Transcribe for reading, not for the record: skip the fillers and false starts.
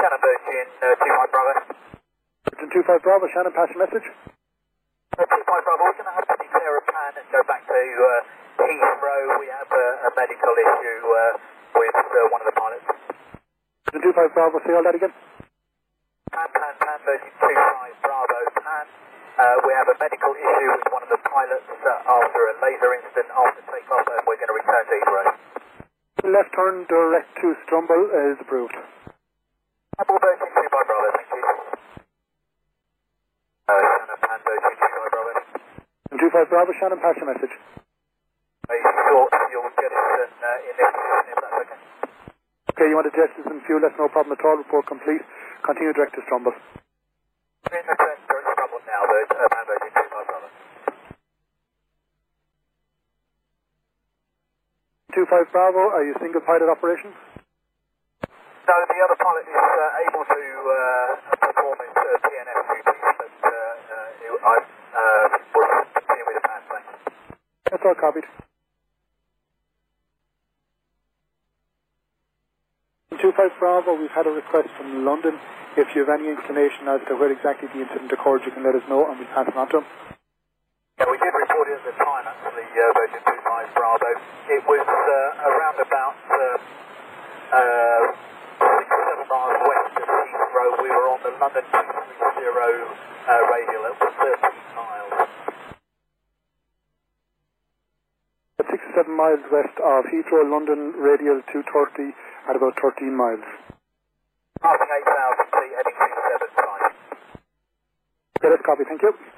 Shannon Virgin, 25 Bravo. Virgin 25 Bravo, Shannon, pass your message. 25 Bravo, we're going to have to declare a plan and go back to Heathrow. We have a medical issue with one of the pilots. Virgin 25 Bravo, say all that again. Pan, Virgin 25 Bravo, Pan. We have a medical issue with one of the pilots after a laser incident after takeoff, and we're going to return to Heathrow. Left turn direct to Strumble is approved. Apple Virgin 25 Bravo, thank you. Shannon, Pan, Virgin 25 Bravo. 25 Bravo, Shannon, pass your message. A short fuel jettison initiation, if that's okay. Okay, you want to jettison fuel, that's no problem at all. Report complete. Continue direct to Strumble. In the direct Strumble now, Pan, Virgin 25 Bravo. 25 Bravo, are you single pilot operation? No, the other pilot is able to perform its PNF duties, but I will continue with the Pan, thanks. That's all copied. 25 Bravo, we've had a request from London. If you have any inclination as to where exactly the incident occurred, you can let us know and we pass it on to them. Yeah, we did report it at the time, actually, Virgin 25 Bravo. It was around about 6-7 miles west of Heathrow. We were on the London 230 radial. It was 13 miles. At 6 or 7 miles west of Heathrow, London radial 230 at about 13 miles. Passing 8,000 feet, heading 375. Okay, let's copy, thank you.